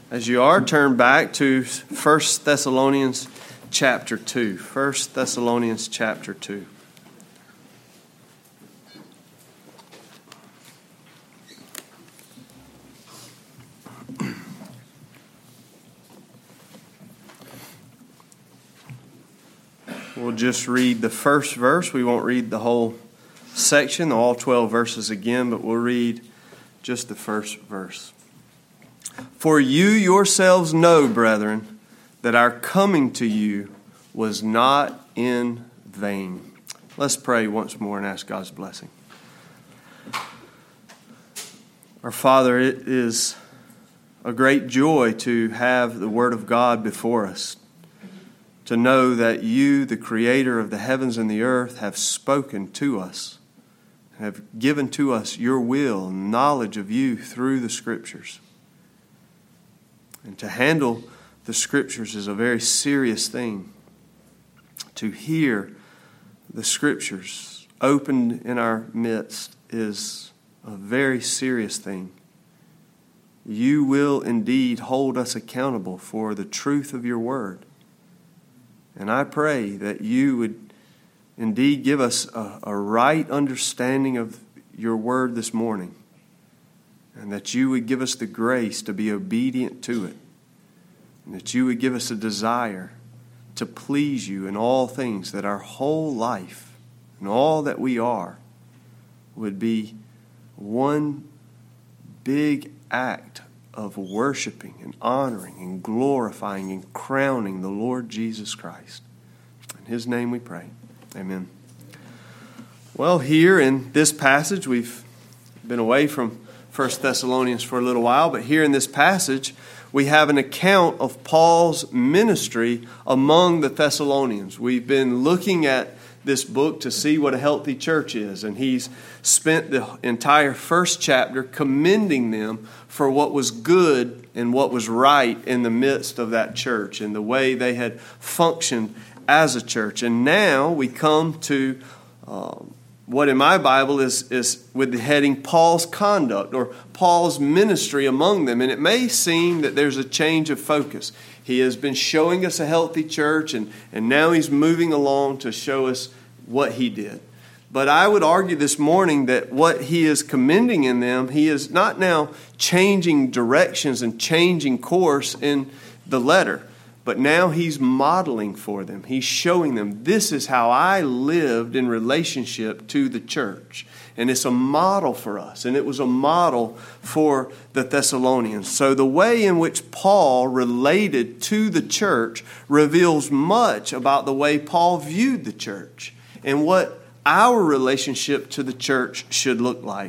As you are, turn back to 1 Thessalonians chapter 2. 1 Thessalonians chapter 2. We'll just read the first verse. We won't read the whole section, all 12 verses again, but we'll read just the first verse. For you yourselves know, brethren, that our coming to you was not in vain. Let's pray once more and ask God's blessing. Our Father, it is a great joy to have the Word of God before us, to know that you, the Creator of the heavens and the earth, have spoken to us, have given to us your will and knowledge of you through the Scriptures. And to handle the Scriptures is a very serious thing. To hear the Scriptures opened in our midst is a very serious thing. You will indeed hold us accountable for the truth of your word. And I pray that you would indeed give us a right understanding of your word this morning, and that you would give us the grace to be obedient to it, and that you would give us a desire to please you in all things, that our whole life and all that we are would be one big act of worshiping and honoring and glorifying and crowning the Lord Jesus Christ. In His name we pray. Amen. Well, here in this passage, we've been away from 1 Thessalonians for a little while, but here in this passage, we have an account of Paul's ministry among the Thessalonians. We've been looking at this book to see what a healthy church is, and he's spent the entire first chapter commending them for what was good and what was right in the midst of that church and the way they had functioned as a church. And now we come to what in my Bible is with the heading Paul's conduct or Paul's ministry among them. And it may seem that there's a change of focus. He has been showing us a healthy church, and now he's moving along to show us what he did. But I would argue this morning that what he is commending in them, he is not now changing directions and changing course in the letter, but now he's modeling for them. He's showing them, this is how I lived in relationship to the church. And it's a model for us, and it was a model for the Thessalonians. So the way in which Paul related to the church reveals much about the way Paul viewed the church and what our relationship to the church should look like.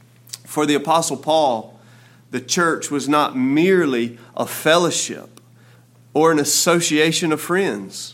For the Apostle Paul, the church was not merely a fellowship or an association of friends.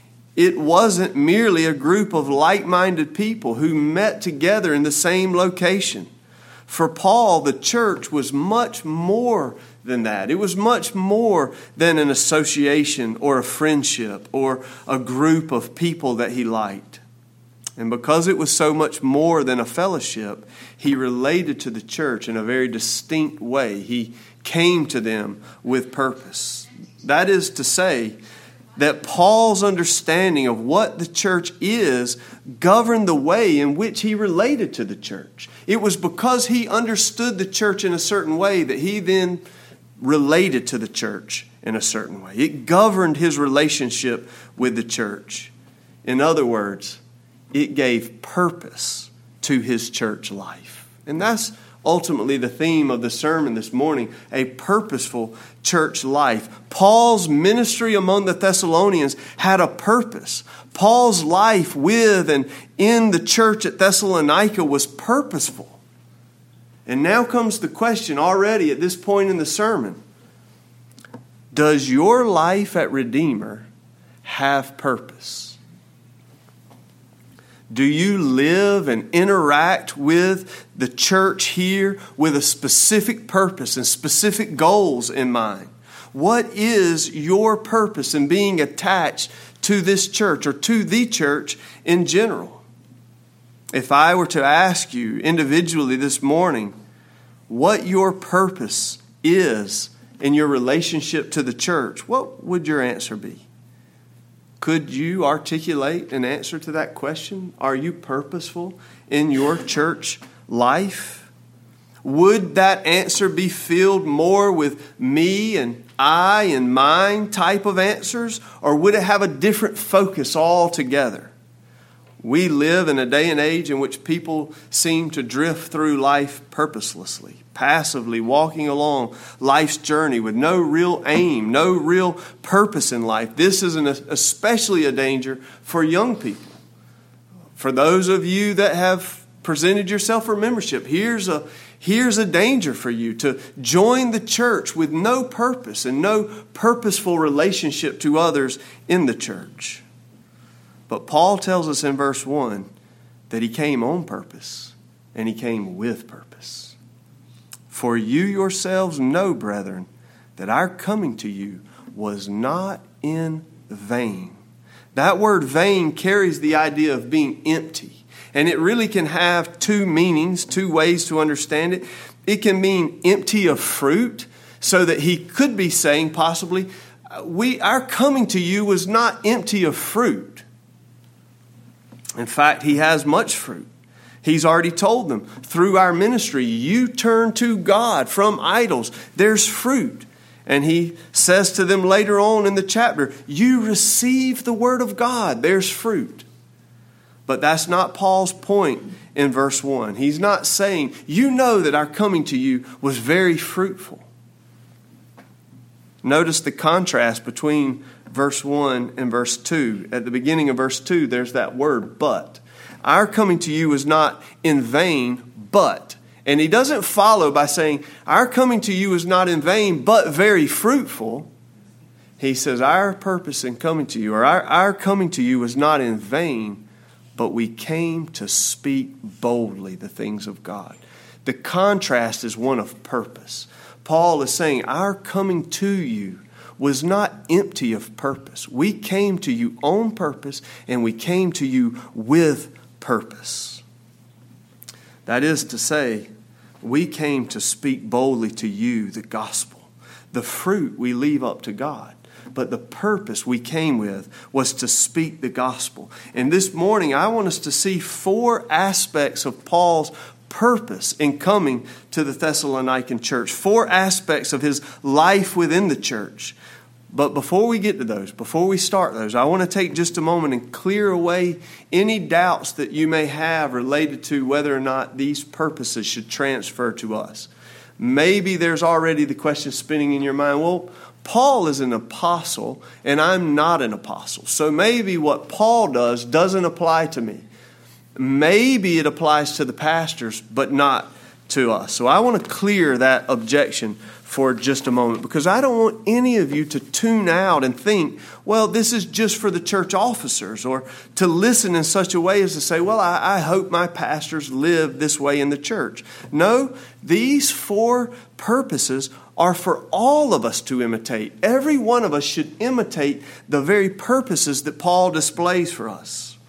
It wasn't merely a group of like-minded people who met together in the same location. For Paul, the church was much more than that. It was much more than an association or a friendship or a group of people that he liked. And because it was so much more than a fellowship, he related to the church in a very distinct way. He came to them with purpose. That is to say, that Paul's understanding of what the church is governed the way in which he related to the church. It was because he understood the church in a certain way that he then related to the church in a certain way. It governed his relationship with the church. In other words, it gave purpose to his church life. And that's ultimately the theme of the sermon this morning, a purposeful church life. Paul's ministry among the Thessalonians had a purpose. Paul's life with and in the church at Thessalonica was purposeful. And now comes the question already at this point in the sermon. Does your life at Redeemer have purpose? Do you live and interact with the church here with a specific purpose and specific goals in mind? What is your purpose in being attached to this church or to the church in general? If I were to ask you individually this morning what your purpose is in your relationship to the church, what would your answer be? Could you articulate an answer to that question? Are you purposeful in your church life? Would that answer be filled more with me and I and mine type of answers? Or would it have a different focus altogether? We live in a day and age in which people seem to drift through life purposelessly, passively walking along life's journey with no real aim, no real purpose in life. This is especially a danger for young people. For those of you that have presented yourself for membership, here's a danger for you to join the church with no purpose and no purposeful relationship to others in the church. But Paul tells us in verse 1 that he came on purpose and he came with purpose. For you yourselves know, brethren, that our coming to you was not in vain. That word vain carries the idea of being empty. And it really can have two meanings, two ways to understand it. It can mean empty of fruit, so that he could be saying possibly, our coming to you was not empty of fruit. In fact, he has much fruit. He's already told them, through our ministry, you turn to God from idols. There's fruit. And he says to them later on in the chapter, you receive the word of God. There's fruit. But that's not Paul's point in verse 1. He's not saying, you know that our coming to you was very fruitful. Notice the contrast between verse 1 and verse 2. At the beginning of verse 2, there's that word, but. Our coming to you is not in vain, but. And he doesn't follow by saying, our coming to you is not in vain, but very fruitful. He says, our purpose in coming to you, or our coming to you was not in vain, but we came to speak boldly the things of God. The contrast is one of purpose. Paul is saying, our coming to you was not empty of purpose. We came to you on purpose, and we came to you with purpose. That is to say, we came to speak boldly to you the gospel. The fruit we leave up to God. But the purpose we came with was to speak the gospel. And this morning, I want us to see 4 aspects of Paul's purpose in coming to the Thessalonican church. 4 aspects of his life within the church. But before we get to those, before we start those, I want to take just a moment and clear away any doubts that you may have related to whether or not these purposes should transfer to us. Maybe there's already the question spinning in your mind, well, Paul is an apostle and I'm not an apostle. So maybe what Paul does doesn't apply to me. Maybe it applies to the pastors, but not to us. So I want to clear that objection for just a moment, because I don't want any of you to tune out and think, well, this is just for the church officers, or to listen in such a way as to say, well, I hope my pastors live this way in the church. No, these 4 purposes are for all of us to imitate. Every one of us should imitate the very purposes that Paul displays for us.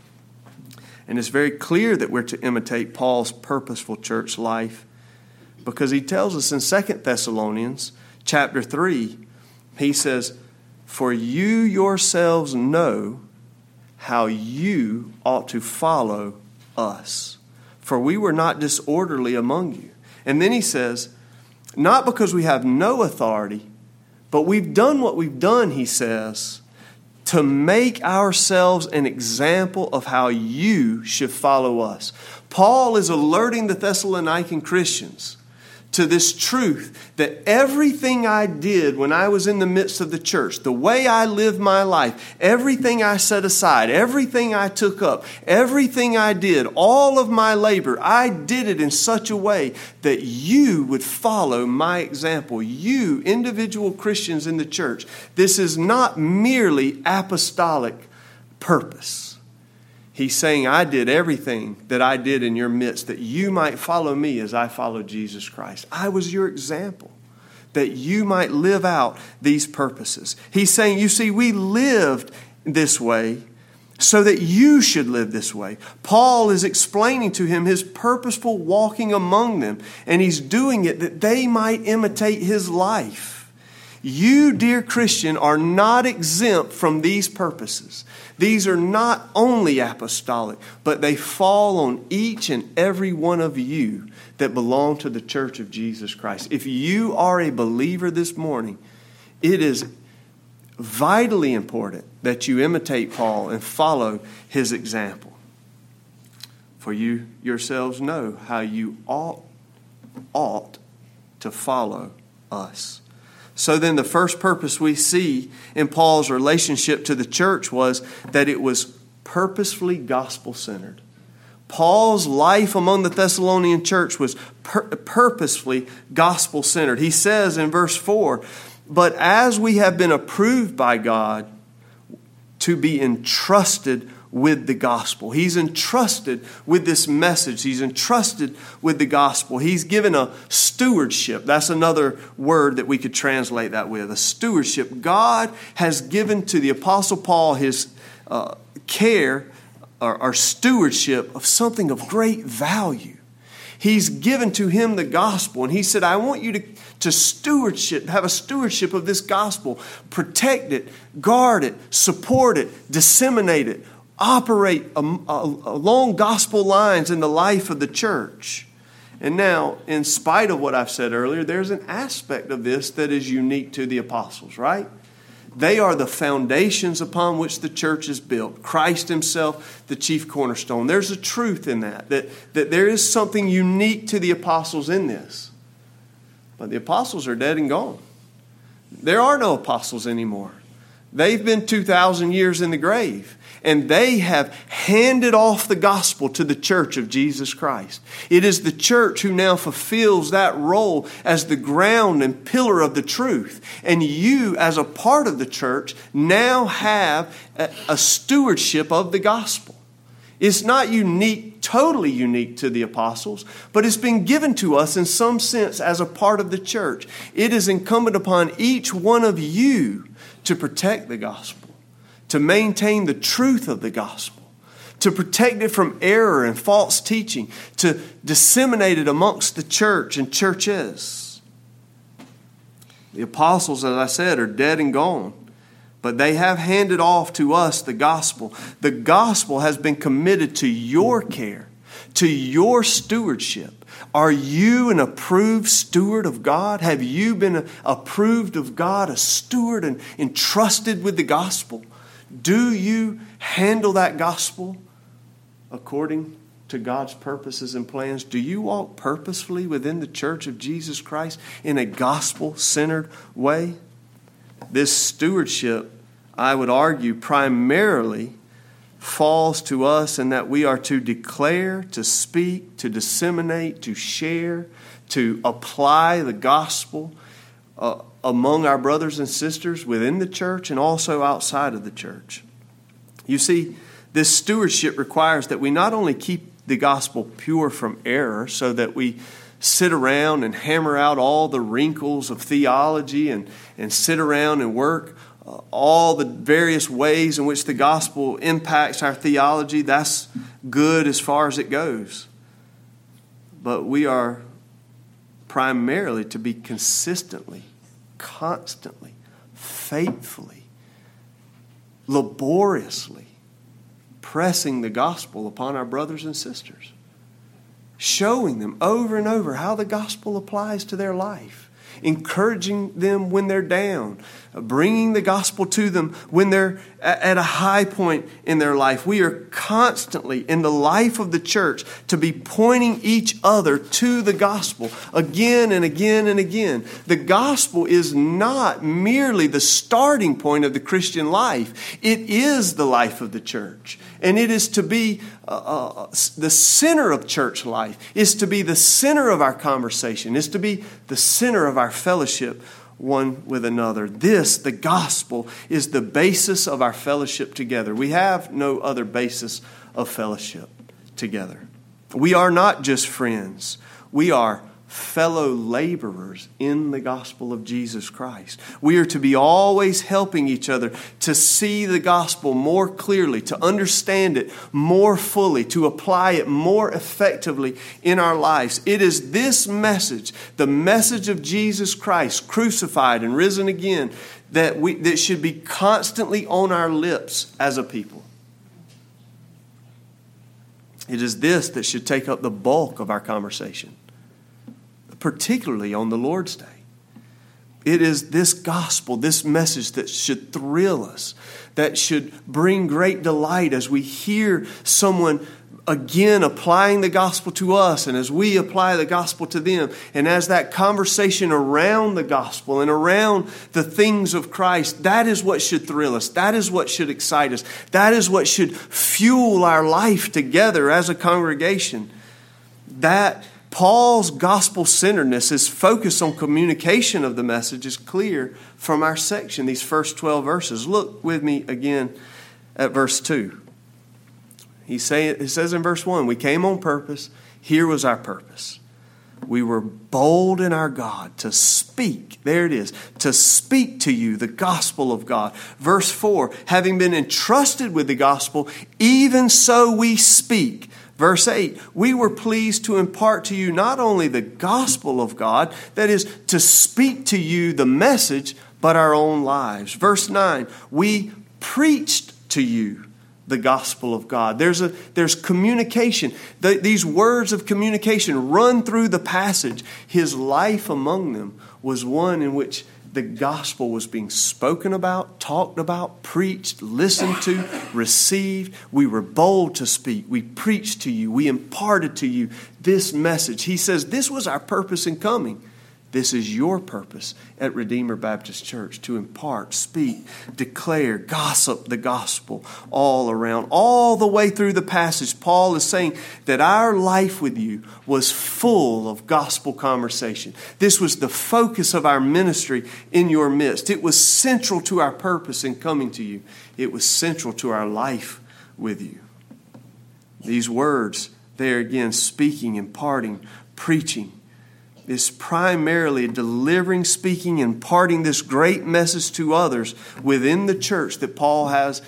And it's very clear that we're to imitate Paul's purposeful church life, because he tells us in 2 Thessalonians chapter 3, he says, for you yourselves know how you ought to follow us. For we were not disorderly among you. And then he says, not because we have no authority, but we've done what we've done, he says, to make ourselves an example of how you should follow us. Paul is alerting the Thessalonican Christians to this truth that everything I did when I was in the midst of the church, the way I lived my life, everything I set aside, everything I took up, everything I did, all of my labor, I did it in such a way that you would follow my example. You, individual Christians in the church, this is not merely apostolic purpose. He's saying, I did everything that I did in your midst that you might follow me as I followed Jesus Christ. I was your example, that you might live out these purposes. He's saying, you see, we lived this way so that you should live this way. Paul is explaining to him his purposeful walking among them, and he's doing it that they might imitate his life. You, dear Christian, are not exempt from these purposes. These are not only apostolic, but they fall on each and every one of you that belong to the church of Jesus Christ. If you are a believer this morning, it is vitally important that you imitate Paul and follow his example. For you yourselves know how you ought to follow us. So then the first purpose we see in Paul's relationship to the church was that it was purposefully gospel-centered. Paul's life among the Thessalonian church was purposefully gospel-centered. He says in verse 4, "But as we have been approved by God to be entrusted with the gospel." He's entrusted with this message. He's entrusted with the gospel. He's given a stewardship. That's another word that we could translate that with, a stewardship. God has given to the Apostle Paul his care or stewardship of something of great value. He's given to him the gospel, and he said, I want you to stewardship, have a stewardship of this gospel. Protect it, guard it, support it, disseminate it, operate along gospel lines in the life of the church. And now, in spite of what I've said earlier, there's an aspect of this that is unique to the apostles, right? They are the foundations upon which the church is built. Christ himself, the chief cornerstone. There's a truth in that there is something unique to the apostles in this. But the apostles are dead and gone. There are no apostles anymore. They've been 2,000 years in the grave. And they have handed off the gospel to the church of Jesus Christ. It is the church who now fulfills that role as the ground and pillar of the truth. And you, as a part of the church, now have a stewardship of the gospel. It's not unique, totally unique to the apostles, but it's been given to us in some sense as a part of the church. It is incumbent upon each one of you to protect the gospel, to maintain the truth of the gospel, to protect it from error and false teaching, to disseminate it amongst the church and churches. The apostles, as I said, are dead and gone, but they have handed off to us the gospel. The gospel has been committed to your care, to your stewardship. Are you an approved steward of God? Have you been approved of God, a steward and entrusted with the gospel? Do you handle that gospel according to God's purposes and plans? Do you walk purposefully within the church of Jesus Christ in a gospel-centered way? This stewardship, I would argue, primarily falls to us in that we are to declare, to speak, to disseminate, to share, to apply the gospel among our brothers and sisters within the church and also outside of the church. You see, this stewardship requires that we not only keep the gospel pure from error so that we sit around and hammer out all the wrinkles of theology and sit around and work all the various ways in which the gospel impacts our theology. That's good as far as it goes. But we are primarily to be consistently, constantly, faithfully, laboriously pressing the gospel upon our brothers and sisters, showing them over and over how the gospel applies to their life, encouraging them when they're down, bringing the gospel to them when they're at a high point in their life. We are constantly in the life of the church to be pointing each other to the gospel again and again and again. The gospel is not merely the starting point of the Christian life. It is the life of the church. And it is to be the center of church life. It's to be the center of our conversation. It's to be the center of our fellowship one with another. This, the gospel, is the basis of our fellowship together. We have no other basis of fellowship together. We are not just friends. We are fellow laborers in the gospel of Jesus Christ. We are to be always helping each other to see the gospel more clearly, to understand it more fully, to apply it more effectively in our lives. It is this message, the message of Jesus Christ, crucified and risen again, that should be constantly on our lips as a people. It is this that should take up the bulk of our conversation, particularly on the Lord's Day. It is this gospel, this message that should thrill us, that should bring great delight as we hear someone again applying the gospel to us and as we apply the gospel to them. And as that conversation around the gospel and around the things of Christ, that is what should thrill us. That is what should excite us. That is what should fuel our life together as a congregation. That Paul's gospel-centeredness, his focus on communication of the message, is clear from our section, these first 12 verses. Look with me again at verse 2. It says in verse 1, we came on purpose. Here was our purpose. We were bold in our God to speak. There it is. To speak to you the gospel of God. Verse 4, having been entrusted with the gospel, even so we speak. Verse 8, we were pleased to impart to you not only the gospel of God, that is, to speak to you the message, but our own lives. Verse 9, we preached to you the gospel of God. There's communication. These words of communication run through the passage. His life among them was one in which the gospel was being spoken about, talked about, preached, listened to, received. We were bold to speak. We preached to you. We imparted to you this message. He says this was our purpose in coming. This is your purpose at Redeemer Baptist Church, to impart, speak, declare, gossip the gospel all around. All the way through the passage, Paul is saying that our life with you was full of gospel conversation. This was the focus of our ministry in your midst. It was central to our purpose in coming to you. It was central to our life with you. These words, there again, speaking, imparting, preaching, is primarily delivering, speaking, imparting this great message to others within the church that Paul has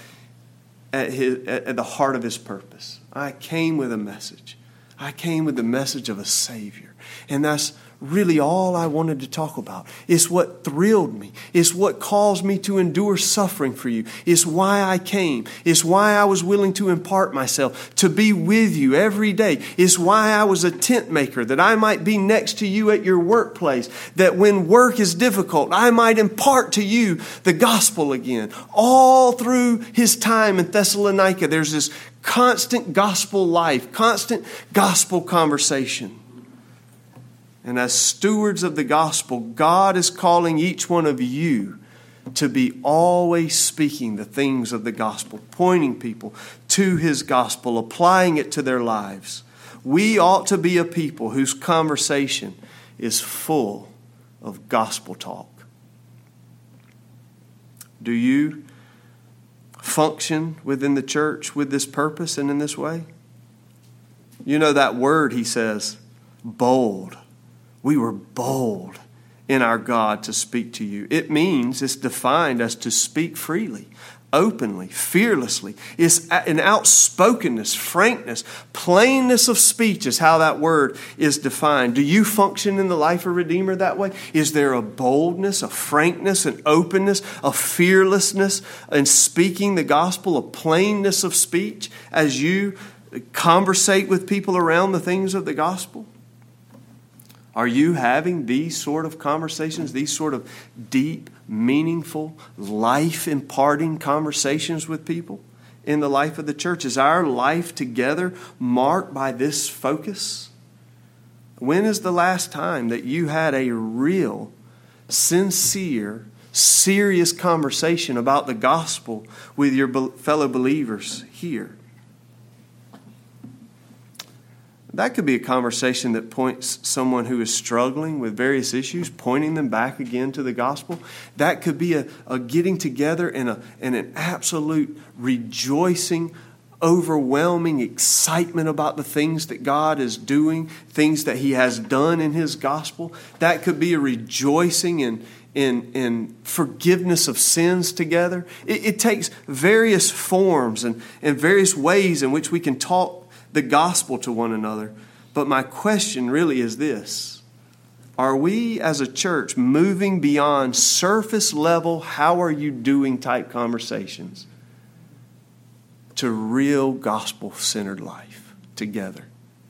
at the heart of his purpose. I came with a message. I came with the message of a Savior. And that's really all I wanted to talk about. It's what thrilled me. It's what caused me to endure suffering for you. It's why I came. It's why I was willing to impart myself, to be with you every day. It's why I was a tent maker, that I might be next to you at your workplace, that when work is difficult, I might impart to you the gospel again. All through his time in Thessalonica, there's this constant gospel life, constant gospel conversation. And as stewards of the gospel, God is calling each one of you to be always speaking the things of the gospel, pointing people to his gospel, applying it to their lives. We ought to be a people whose conversation is full of gospel talk. Do you function within the church with this purpose and in this way? You know that word, he says, bold. We were bold in our God to speak to you. It means, it's defined as to speak freely, openly, fearlessly. It's an outspokenness, frankness, plainness of speech is how that word is defined. Do you function in the life of Redeemer that way? Is there a boldness, a frankness, an openness, a fearlessness in speaking the gospel, a plainness of speech as you conversate with people around the things of the gospel? Are you having these sort of conversations, these sort of deep, meaningful, life-imparting conversations with people in the life of the church? Is our life together marked by this focus? When is the last time that you had a real, sincere, serious conversation about the gospel with your fellow believers here? That could be a conversation that points someone who is struggling with various issues, pointing them back again to the gospel. That could be a getting together and an absolute rejoicing overwhelming excitement about the things that God is doing, things that He has done in His gospel. That could be a rejoicing in forgiveness of sins together. It takes various forms and various ways in which we can talk the gospel to one another. But my question really is this: are we as a church moving beyond surface level, how are you doing type conversations to real gospel-centered life together?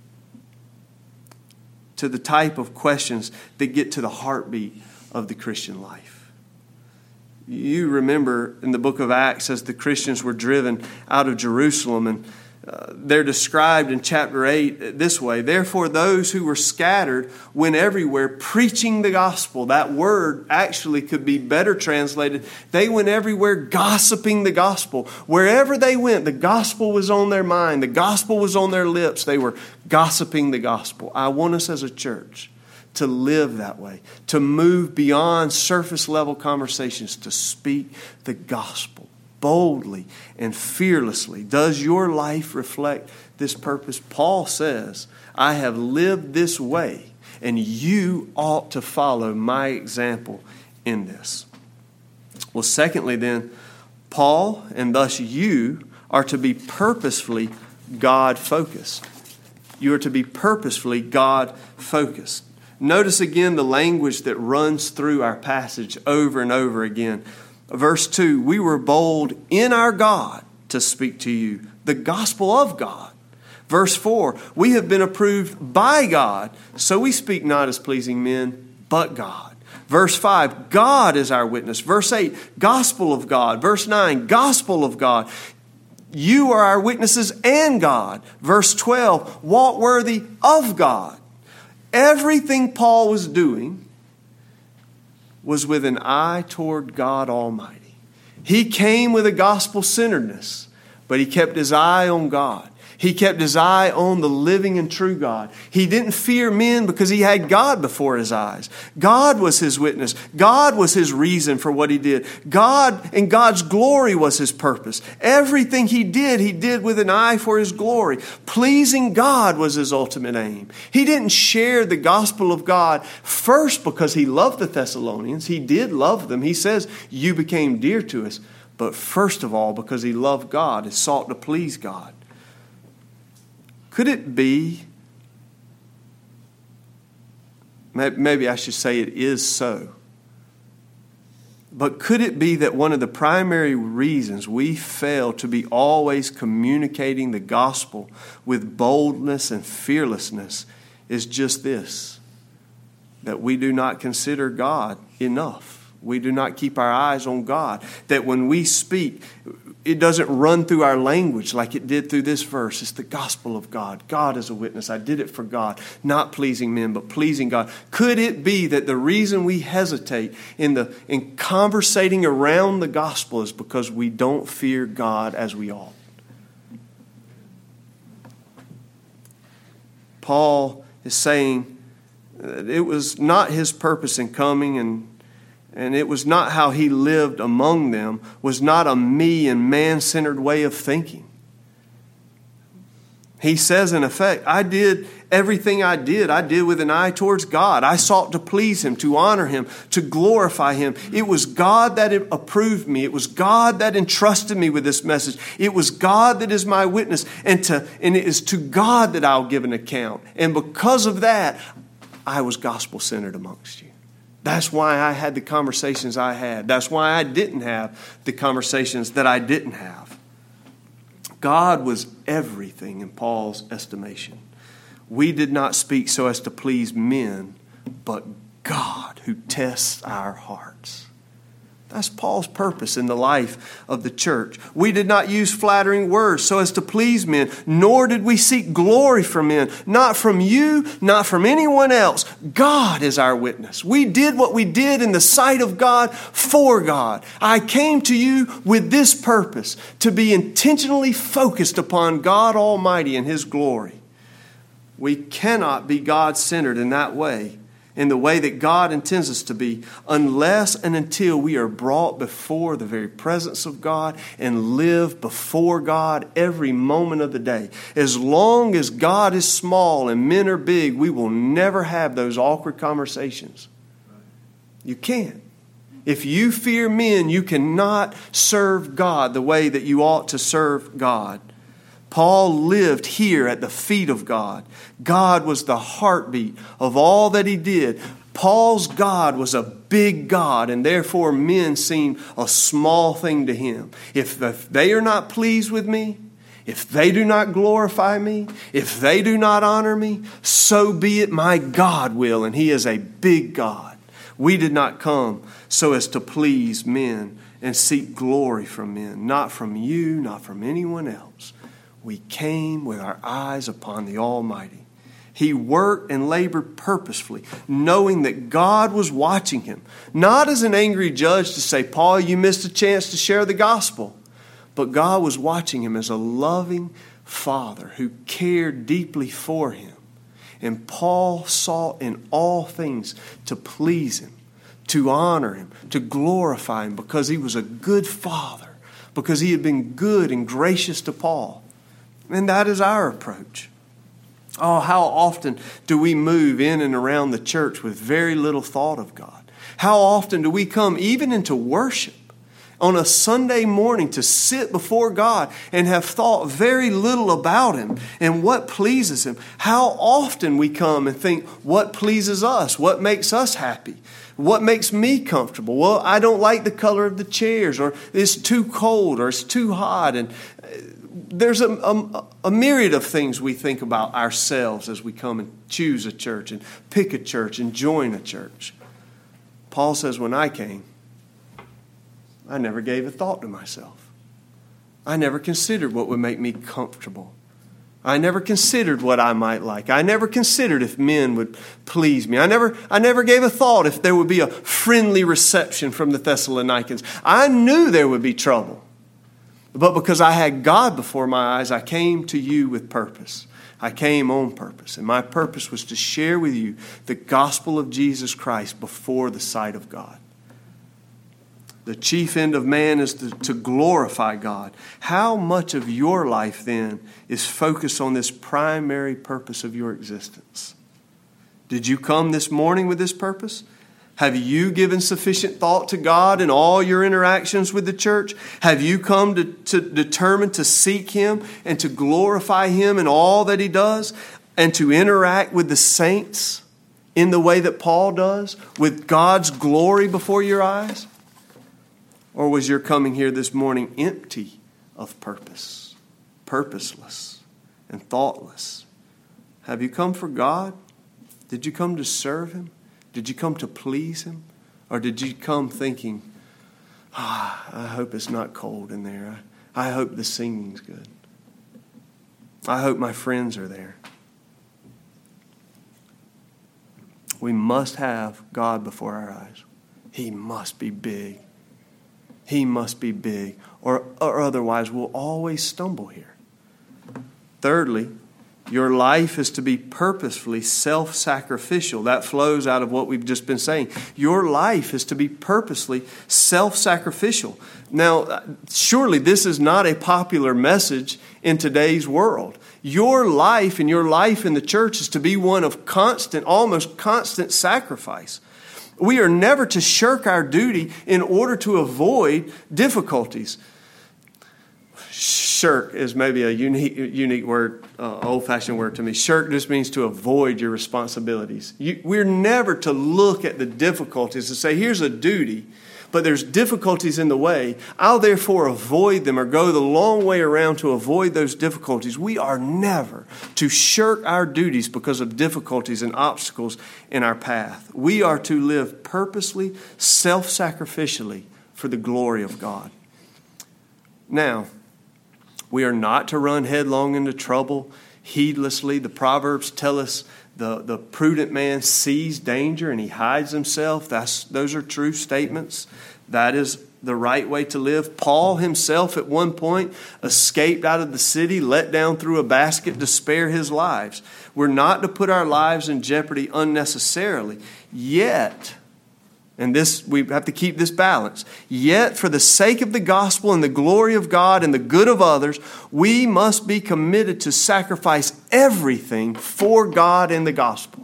To the type of questions that get to the heartbeat of the Christian life. You remember in the book of Acts as the Christians were driven out of Jerusalem, and they're described in chapter 8 this way: therefore those who were scattered went everywhere preaching the gospel. That word actually could be better translated: they went everywhere gossiping the gospel. Wherever they went, the gospel was on their mind. The gospel was on their lips. They were gossiping the gospel. I want us as a church to live that way, to move beyond surface level conversations, to speak the gospel boldly and fearlessly. Does your life reflect this purpose? Paul says, I have lived this way, and you ought to follow my example in this. Well, secondly then, Paul, and thus you, are to be purposefully God-focused. You are to be purposefully God-focused. Notice again the language that runs through our passage over and over again. Verse 2, we were bold in our God to speak to you the gospel of God. Verse 4, we have been approved by God, so we speak not as pleasing men, but God. Verse 5, God is our witness. Verse 8, gospel of God. Verse 9, gospel of God. You are our witnesses and God. Verse 12, walk worthy of God. Everything Paul was doing was with an eye toward God Almighty. He came with a gospel-centeredness, but he kept his eye on God. He kept his eye on the living and true God. He didn't fear men because he had God before his eyes. God was his witness. God was his reason for what he did. God and God's glory was his purpose. Everything he did with an eye for his glory. Pleasing God was his ultimate aim. He didn't share the gospel of God first because he loved the Thessalonians. He did love them. He says, you became dear to us. But first of all, because he loved God and sought to please God. Could it be, maybe I should say it is so, but could it be that one of the primary reasons we fail to be always communicating the gospel with boldness and fearlessness is just this, that we do not consider God enough. We do not keep our eyes on God. That when we speak, it doesn't run through our language like it did through this verse. It's the gospel of God. God is a witness. I did it for God, not pleasing men, but pleasing God. Could it be that the reason we hesitate in conversating around the gospel is because we don't fear God as we ought? Paul is saying that it was not his purpose in coming, and it was not how he lived among them, was not a me and man-centered way of thinking. He says, in effect, I did everything I did with an eye towards God. I sought to please Him, to honor Him, to glorify Him. It was God that approved me. It was God that entrusted me with this message. It was God that is my witness. And it is to God that I'll give an account. And because of that, I was gospel-centered amongst you. That's why I had the conversations I had. That's why I didn't have the conversations that I didn't have. God was everything in Paul's estimation. We did not speak so as to please men, but God who tests our hearts. That's Paul's purpose in the life of the church. We did not use flattering words so as to please men, nor did we seek glory from men. Not from you, not from anyone else. God is our witness. We did what we did in the sight of God for God. I came to you with this purpose, to be intentionally focused upon God Almighty and His glory. We cannot be God-centered in that way in the way that God intends us to be, unless and until we are brought before the very presence of God and live before God every moment of the day. As long as God is small and men are big, we will never have those awkward conversations. You can't. If you fear men, you cannot serve God the way that you ought to serve God. Paul lived here at the feet of God. God was the heartbeat of all that he did. Paul's God was a big God, and therefore men seemed a small thing to him. If they are not pleased with me, if they do not glorify me, if they do not honor me, so be it, my God will, and he is a big God. We did not come so as to please men and seek glory from men, not from you, not from anyone else. We came with our eyes upon the Almighty. He worked and labored purposefully, knowing that God was watching him, not as an angry judge to say, Paul, you missed a chance to share the gospel. But God was watching him as a loving Father who cared deeply for him. And Paul sought in all things to please him, to honor him, to glorify him, because he was a good father, because he had been good and gracious to Paul. And that is our approach. Oh, how often do we move in and around the church with very little thought of God? How often do we come even into worship on a Sunday morning to sit before God and have thought very little about him and what pleases him? How often we come and think, what pleases us? What makes us happy? What makes me comfortable? Well, I don't like the color of the chairs, or it's too cold, or it's too hot. And there's a myriad of things we think about ourselves as we come and choose a church and pick a church and join a church. Paul says, when I came, I never gave a thought to myself. I never considered what would make me comfortable. I never considered what I might like. I never considered if men would please me. I never gave a thought if there would be a friendly reception from the Thessalonians. I knew there would be trouble. But because I had God before my eyes, I came to you with purpose. I came on purpose. And my purpose was to share with you the gospel of Jesus Christ before the sight of God. The chief end of man is to glorify God. How much of your life then is focused on this primary purpose of your existence? Did you come this morning with this purpose? Have you given sufficient thought to God in all your interactions with the church? Have you come to determine to seek him and to glorify him in all that he does, and to interact with the saints in the way that Paul does, with God's glory before your eyes? Or was your coming here this morning empty of purpose, purposeless, and thoughtless? Have you come for God? Did you come to serve him? Did you come to please him? Or did you come thinking, I hope it's not cold in there. I hope the singing's good. I hope my friends are there. We must have God before our eyes. He must be big. He must be big, or otherwise we'll always stumble here. Thirdly, your life is to be purposefully self-sacrificial. That flows out of what we've just been saying. Your life is to be purposely self-sacrificial. Now, surely this is not a popular message in today's world. Your life and your life in the church is to be one of constant, almost constant sacrifice. We are never to shirk our duty in order to avoid difficulties. Shirk is maybe a unique word, old-fashioned word to me. Shirk just means to avoid your responsibilities. We're never to look at the difficulties and say, here's a duty, but there's difficulties in the way. I'll therefore avoid them or go the long way around to avoid those difficulties. We are never to shirk our duties because of difficulties and obstacles in our path. We are to live purposely, self-sacrificially for the glory of God. Now, we are not to run headlong into trouble heedlessly. The Proverbs tell us the prudent man sees danger and he hides himself. Those are true statements. That is the right way to live. Paul himself at one point escaped out of the city, let down through a basket to spare his lives. We're not to put our lives in jeopardy unnecessarily. Yet, and this, we have to keep this balance. Yet, for the sake of the gospel and the glory of God and the good of others, we must be committed to sacrifice everything for God and the gospel.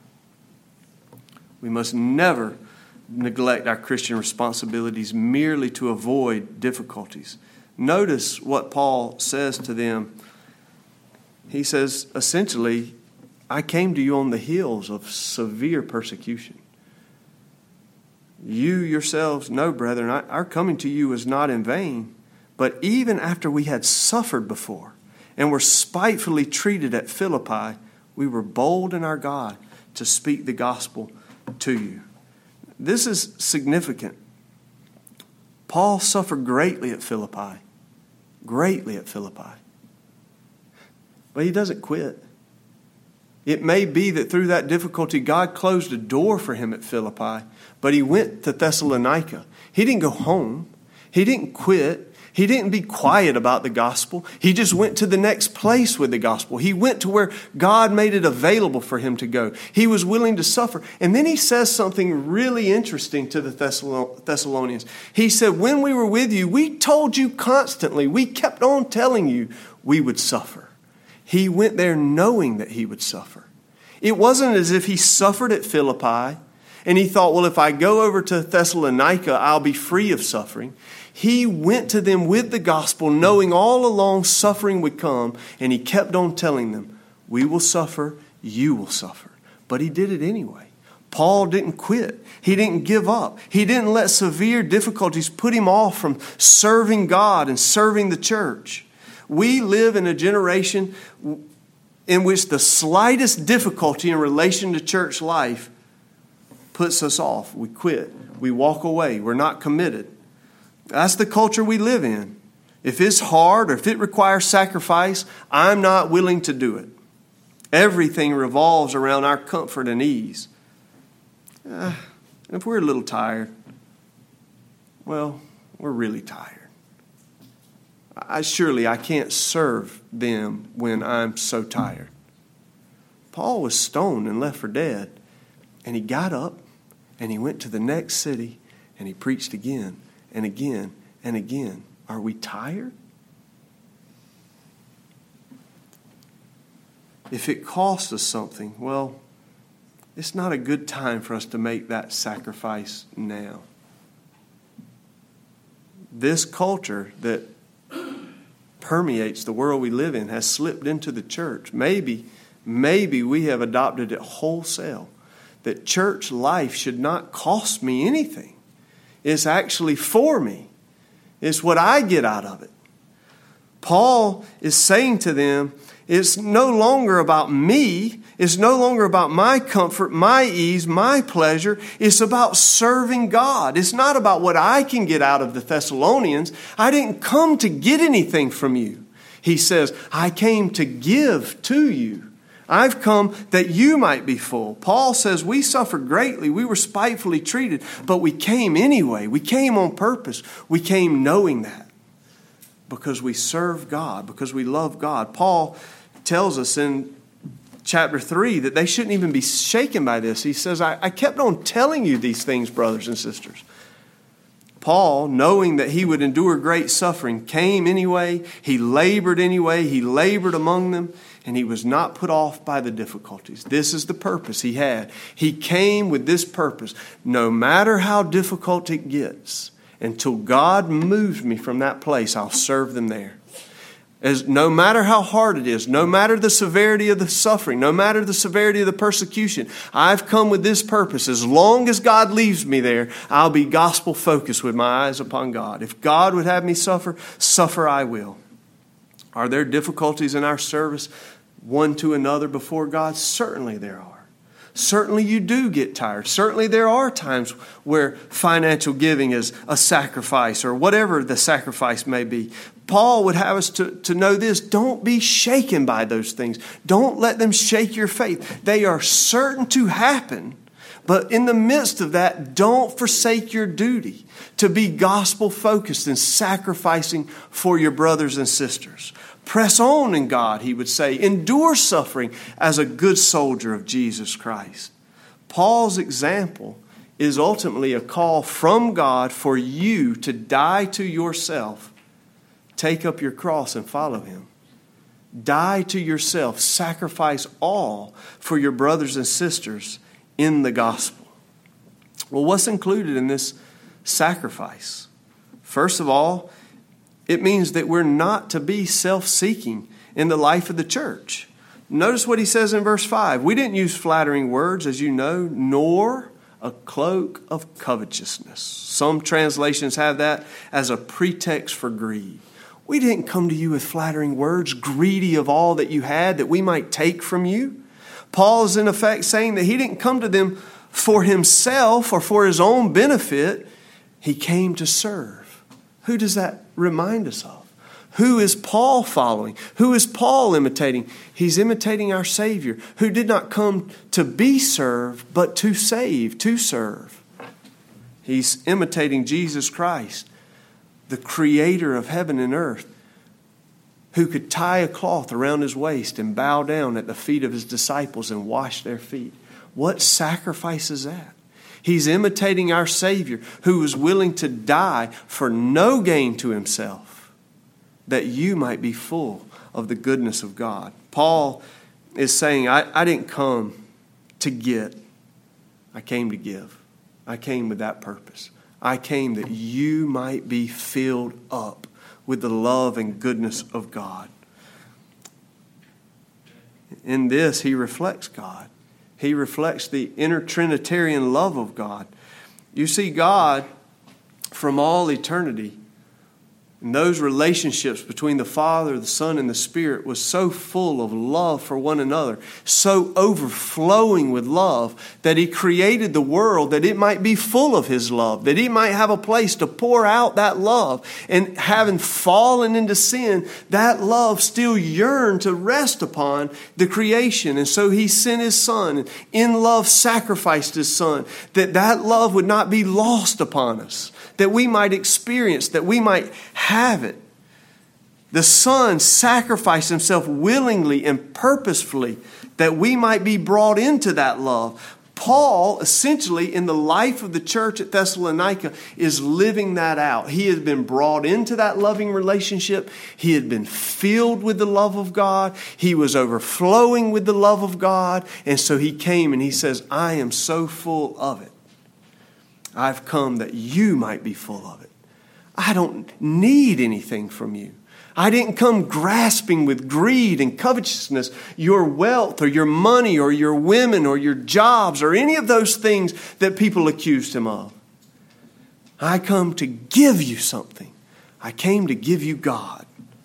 We must never neglect our Christian responsibilities merely to avoid difficulties. Notice what Paul says to them. He says, essentially, I came to you on the heels of severe persecution. You yourselves know, brethren, our coming to you was not in vain. But even after we had suffered before and were spitefully treated at Philippi, we were bold in our God to speak the gospel to you. This is significant. Paul suffered greatly at Philippi. Greatly at Philippi. But he doesn't quit. It may be that through that difficulty, God closed a door for him at Philippi, but he went to Thessalonica. He didn't go home. He didn't quit. He didn't be quiet about the gospel. He just went to the next place with the gospel. He went to where God made it available for him to go. He was willing to suffer. And then he says something really interesting to the Thessalonians. He said, when we were with you, we told you constantly, we kept on telling you we would suffer. He went there knowing that he would suffer. It wasn't as if he suffered at Philippi and he thought, well, if I go over to Thessalonica, I'll be free of suffering. He went to them with the gospel, knowing all along suffering would come, and he kept on telling them, we will suffer, you will suffer. But he did it anyway. Paul didn't quit. He didn't give up. He didn't let severe difficulties put him off from serving God and serving the church. We live in a generation in which the slightest difficulty in relation to church life puts us off. We quit. We walk away. We're not committed. That's the culture we live in. If it's hard or if it requires sacrifice, I'm not willing to do it. Everything revolves around our comfort and ease. If we're a little tired, well, we're really tired. Surely I can't serve them when I'm so tired. Paul was stoned and left for dead. And he got up and he went to the next city and he preached again and again and again. Are we tired? If it costs us something, well, it's not a good time for us to make that sacrifice now. This culture that permeates the world we live in has slipped into the church. Maybe we have adopted it wholesale. That church life should not cost me anything. It's actually for me. It's what I get out of it. Paul is saying to them, it's no longer about me. It's no longer about my comfort, my ease, my pleasure. It's about serving God. It's not about what I can get out of the Thessalonians. I didn't come to get anything from you. He says, I came to give to you. I've come that you might be full. Paul says we suffered greatly. We were spitefully treated, but we came anyway. We came on purpose. We came knowing that because we serve God, because we love God. Paul tells us in chapter 3 that they shouldn't even be shaken by this. He says, I kept on telling you these things, brothers and sisters. Paul, knowing that he would endure great suffering, came anyway. He labored anyway. He labored among them, and he was not put off by the difficulties. This is the purpose he had. He came with this purpose. No matter how difficult it gets, until God moves me from that place, I'll serve them there. No matter how hard it is, no matter the severity of the suffering, no matter the severity of the persecution, I've come with this purpose. As long as God leaves me there, I'll be gospel focused with my eyes upon God. If God would have me suffer, suffer I will. Are there difficulties in our service one to another before God? Certainly there are. Certainly you do get tired. Certainly there are times where financial giving is a sacrifice or whatever the sacrifice may be. Paul would have us to know this. Don't be shaken by those things. Don't let them shake your faith. They are certain to happen. But in the midst of that, don't forsake your duty to be gospel focused and sacrificing for your brothers and sisters. Press on in God, he would say. Endure suffering as a good soldier of Jesus Christ. Paul's example is ultimately a call from God for you to die to yourself, take up your cross and follow him. Die to yourself, sacrifice all for your brothers and sisters in the gospel. Well, what's included in this sacrifice? First of all, it means that we're not to be self-seeking in the life of the church. Notice what he says in verse 5. We didn't use flattering words, as you know, nor a cloak of covetousness. Some translations have that as a pretext for greed. We didn't come to you with flattering words, greedy of all that you had, that we might take from you. Paul is in effect saying that he didn't come to them for himself or for his own benefit. He came to serve. Who does that remind us of? Who is Paul following? Who is Paul imitating? He's imitating our Savior, who did not come to be served, but to save, to serve. He's imitating Jesus Christ, the creator of heaven and earth, who could tie a cloth around his waist and bow down at the feet of his disciples and wash their feet. What sacrifice is that? He's imitating our Savior, who was willing to die for no gain to himself, that you might be full of the goodness of God. Paul is saying, I didn't come to get. I came to give. I came with that purpose. I came that you might be filled up with the love and goodness of God. In this, he reflects God. He reflects the inner Trinitarian love of God. You see, God, from all eternity, and those relationships between the Father, the Son, and the Spirit was so full of love for one another, so overflowing with love, that he created the world that it might be full of his love, that he might have a place to pour out that love. And having fallen into sin, that love still yearned to rest upon the creation. And so he sent his Son, and in love sacrificed his Son, that that love would not be lost upon us, that we might experience, that we might have it. The Son sacrificed himself willingly and purposefully that we might be brought into that love. Paul, essentially, in the life of the church at Thessalonica, is living that out. He has been brought into that loving relationship. He had been filled with the love of God. He was overflowing with the love of God. And so he came and he says, I am so full of it. I've come that you might be full of it. I don't need anything from you. I didn't come grasping with greed and covetousness your wealth or your money or your women or your jobs or any of those things that people accused him of. I come to give you something. I came to give you God.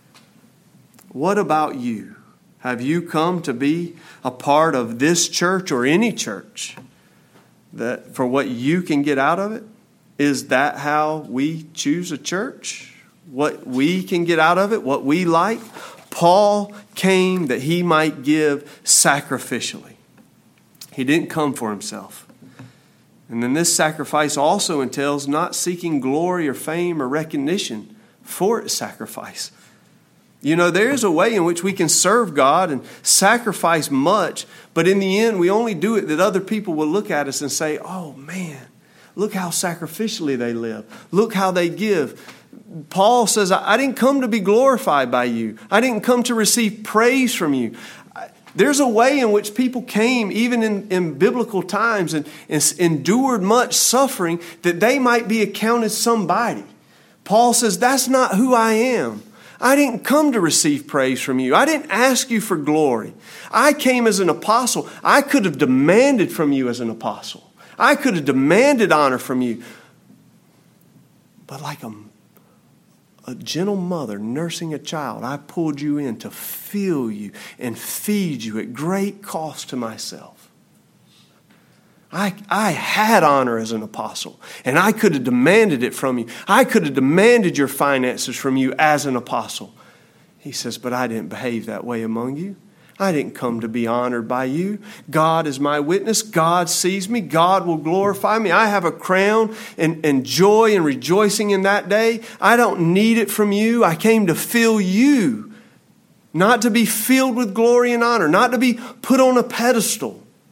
What about you? Have you come to be a part of this church or any church that for what you can get out of it? Is that how we choose a church? What we can get out of it, what we like? Paul came that he might give sacrificially. He didn't come for himself. And then this sacrifice also entails not seeking glory or fame or recognition for its sacrifice. You know, there is a way in which we can serve God and sacrifice much, but in the end, we only do it that other people will look at us and say, oh man, look how sacrificially they live. Look how they give. Paul says, I didn't come to be glorified by you. I didn't come to receive praise from you. There's a way in which people came, even in biblical times, and endured much suffering that they might be accounted somebody. Paul says, that's not who I am. I didn't come to receive praise from you. I didn't ask you for glory. I came as an apostle. I could have demanded from you as an apostle. I could have demanded honor from you. But like a gentle mother nursing a child, I pulled you in to fill you and feed you at great cost to myself. I had honor as an apostle, and I could have demanded it from you. I could have demanded your finances from you as an apostle. He says, but I didn't behave that way among you. I didn't come to be honored by you. God is my witness. God sees me. God will glorify me. I have a crown and joy and rejoicing in that day. I don't need it from you. I came to fill you, not to be filled with glory and honor, not to be put on a pedestal.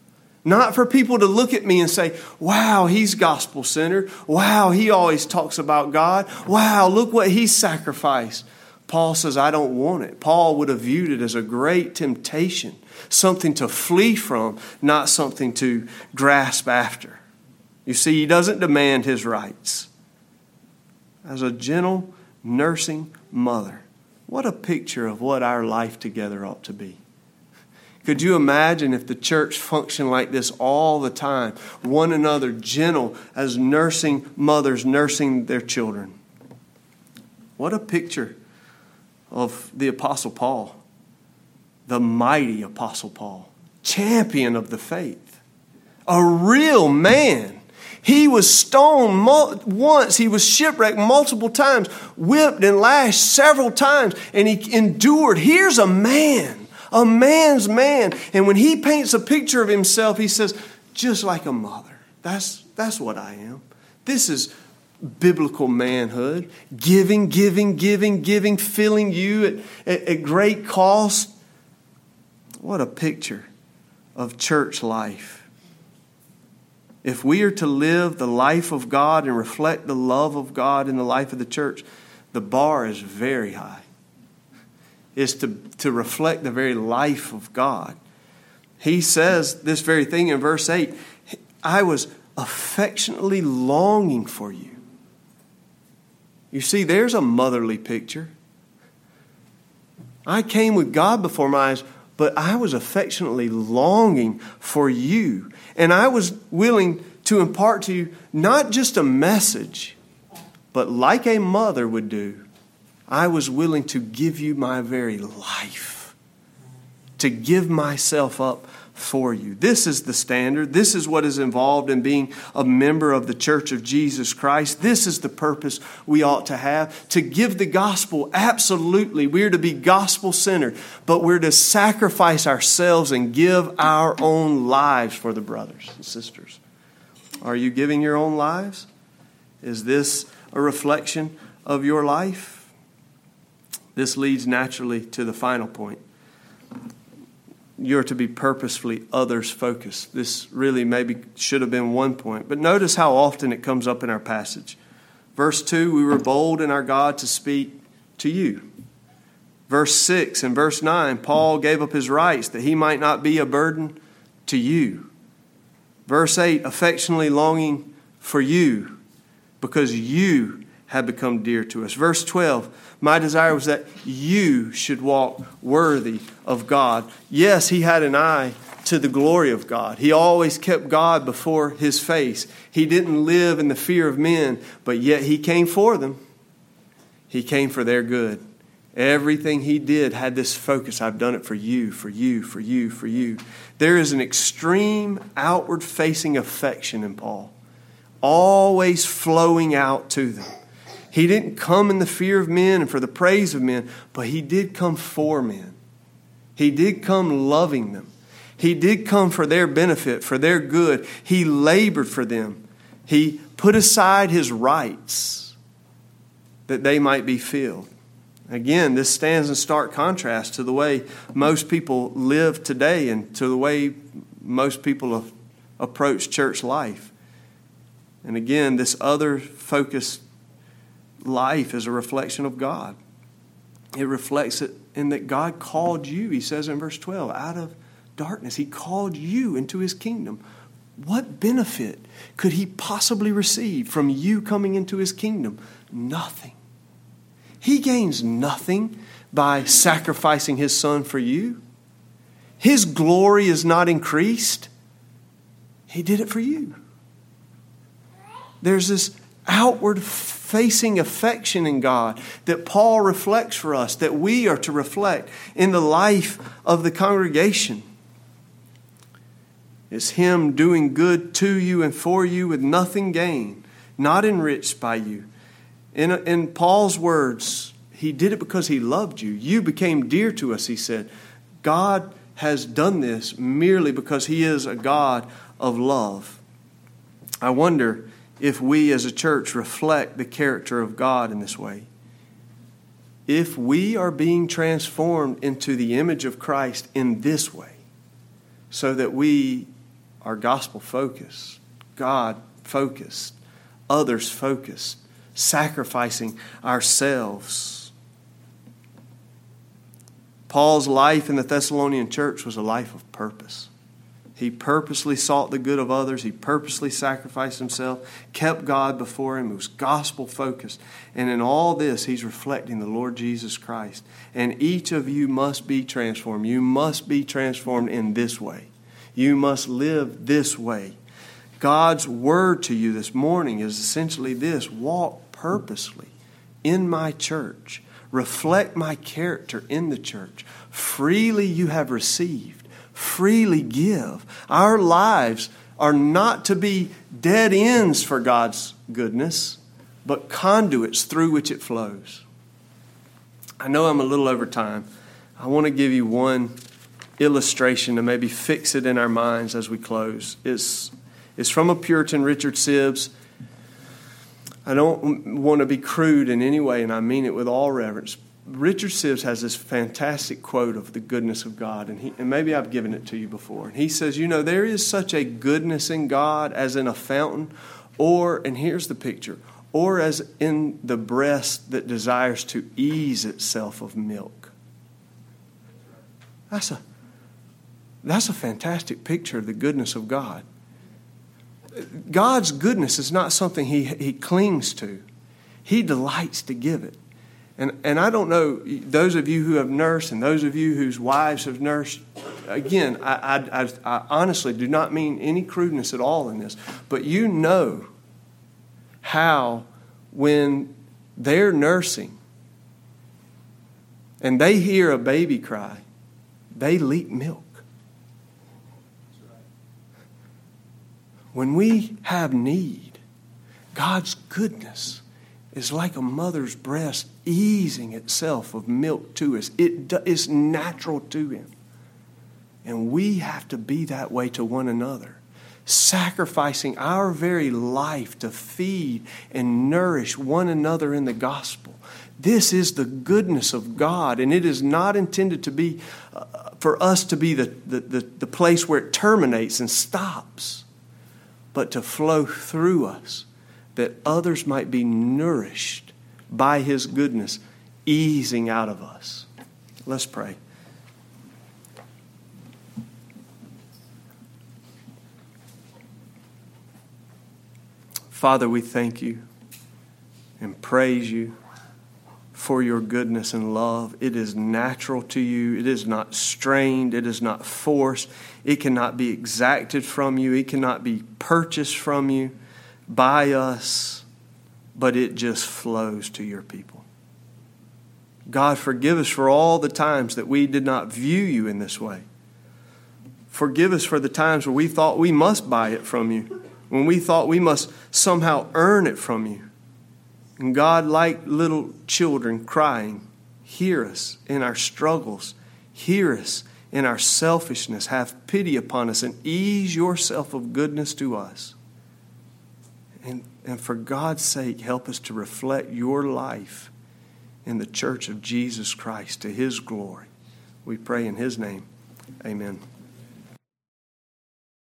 Not for people to look at me and say, wow, he's gospel-centered. Wow, he always talks about God. Wow, look what he sacrificed. Paul says, I don't want it. Paul would have viewed it as a great temptation, something to flee from, not something to grasp after. You see, he doesn't demand his rights. As a gentle, nursing mother, what a picture of what our life together ought to be. Could you imagine if the church functioned like this all the time? One another gentle as nursing mothers nursing their children. What a picture of the Apostle Paul. The mighty Apostle Paul. Champion of the faith. A real man. He was stoned once. He was shipwrecked multiple times. Whipped and lashed several times. And he endured. Here's a man. A man's man. And when he paints a picture of himself, he says, just like a mother. That's what I am. This is biblical manhood. Giving, filling you at great cost. What a picture of church life. If we are to live the life of God and reflect the love of God in the life of the church, the bar is very high. Is to reflect the very life of God. He says this very thing in verse 8. I was affectionately longing for you. You see, there's a motherly picture. I came with God before my eyes, but I was affectionately longing for you. And I was willing to impart to you not just a message, but like a mother would do, I was willing to give you my very life, to give myself up for you. This is the standard. This is what is involved in being a member of the Church of Jesus Christ. This is the purpose we ought to have, to give the gospel. Absolutely, we're to be gospel-centered, but we're to sacrifice ourselves and give our own lives for the brothers and sisters. Are you giving your own lives? Is this a reflection of your life? This leads naturally to the final point. You're to be purposefully others-focused. This really maybe should have been one point. But notice how often it comes up in our passage. Verse 2, we were bold in our God to speak to you. Verse 6 and verse 9, Paul gave up his rights that he might not be a burden to you. Verse 8, affectionately longing for you because you have become dear to us. Verse 12, my desire was that you should walk worthy of God. Yes, he had an eye to the glory of God. He always kept God before his face. He didn't live in the fear of men, but yet he came for them. He came for their good. Everything he did had this focus. I've done it for you, for you, for you, for you. There is an extreme outward-facing affection in Paul, always flowing out to them. He didn't come in the fear of men and for the praise of men, but he did come for men. He did come loving them. He did come for their benefit, for their good. He labored for them. He put aside his rights that they might be filled. Again, this stands in stark contrast to the way most people live today and to the way most people approach church life. And again, this other-focused life is a reflection of God. It reflects it in that God called you, he says in verse 12, out of darkness. He called you into his kingdom. What benefit could he possibly receive from you coming into his kingdom? Nothing. He gains nothing by sacrificing his son for you. His glory is not increased. He did it for you. There's this outward-facing affection in God that Paul reflects for us, that we are to reflect in the life of the congregation. It's him doing good to you and for you with nothing gained, not enriched by you. In Paul's words, he did it because he loved you. You became dear to us, he said. God has done this merely because he is a God of love. I wonder if we as a church reflect the character of God in this way. If we are being transformed into the image of Christ in this way, so that we are gospel focused, God focused, others focused, sacrificing ourselves. Paul's life in the Thessalonian church was a life of purpose. He purposely sought the good of others. He purposely sacrificed himself, kept God before him. He was gospel focused. And in all this, he's reflecting the Lord Jesus Christ. And each of you must be transformed. You must be transformed in this way. You must live this way. God's word to you this morning is essentially this: walk purposely in my church. Reflect my character in the church. Freely you have received. Freely give. Our lives are not to be dead ends for God's goodness, but conduits through which it flows. I know I'm a little over time. I want to give you one illustration to maybe fix it in our minds as we close. It's from a Puritan, Richard Sibbes. I don't want to be crude in any way, and I mean it with all reverence. Richard Sibbes has this fantastic quote of the goodness of God, and maybe I've given it to you before. And he says, there is such a goodness in God as in a fountain, and here's the picture, or as in the breast that desires to ease itself of milk. That's a fantastic picture of the goodness of God. God's goodness is not something he clings to. He delights to give it. And I don't know, those of you who have nursed and those of you whose wives have nursed, again, I honestly do not mean any crudeness at all in this, but you know how when they're nursing and they hear a baby cry, they leak milk. When we have need, God's goodness is like a mother's breast easing itself of milk to us. It is natural to Him. And we have to be that way to one another, sacrificing our very life to feed and nourish one another in the gospel. This is the goodness of God, and it is not intended to be for us to be the place where it terminates and stops, but to flow through us, that others might be nourished by His goodness, easing out of us. Let's pray. Father, we thank you and praise you for your goodness and love. It is natural to you. It is not strained. It is not forced. It cannot be exacted from you. It cannot be purchased from you by us, but it just flows to your people. God, forgive us for all the times that we did not view you in this way. Forgive us for the times where we thought we must buy it from you, when we thought we must somehow earn it from you. And God, like little children crying, hear us in our struggles. Hear us in our selfishness. Have pity upon us and ease yourself of goodness to us. And for God's sake, help us to reflect your life in the church of Jesus Christ to His glory. We pray in His name. Amen.